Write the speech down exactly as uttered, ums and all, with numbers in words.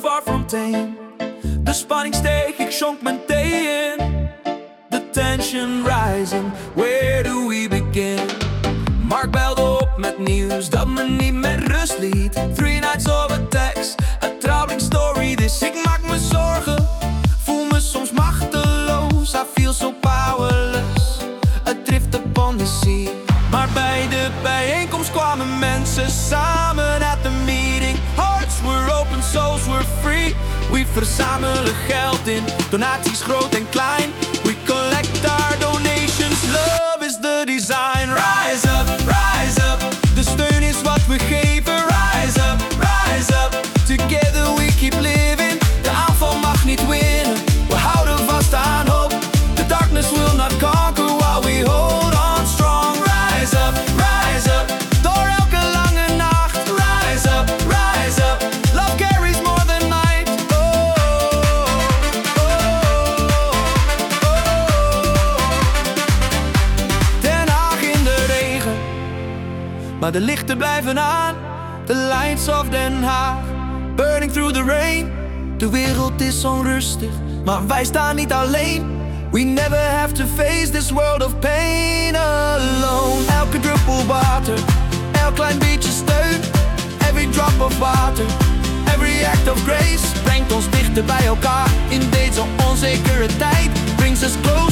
far from tame. De spanning steeg, ik schonk mijn thee in. The tension rising, where do we begin? Mark belde op met nieuws dat me niet met rust liet. Three nights of attacks, a troubling story. Dus ik maak me zorgen, voel me soms machteloos. I feel so powerless, adrift upon the sea. Maar bij de bijeenkomst kwamen mensen samen at the meeting. Hearts were open, souls were free. We verzamelen geld in, donaties groot en klein. We collect our donations, love is the design. Rise up, rise up, de steun is wat we geven. Rise up, rise up, together we keep living. De aanval mag niet winnen, we houden vast aan hoop. The darkness will not conquer while we hold on strong. Rise up, rise up, door elke lange nacht. Rise up, rise up, love carries more than might. Oh, oh, oh, oh. Den Haag in de regen, maar de lichten blijven aan. The lights of Den Haag, burning through the rain. De wereld is onrustig, maar wij staan niet alleen. We never have to face this world of pain alone. Elke druppel water, elk klein beetje steun. Every drop of water, every act of grace brengt ons dichter bij elkaar in deze onzekere tijd. Brings us close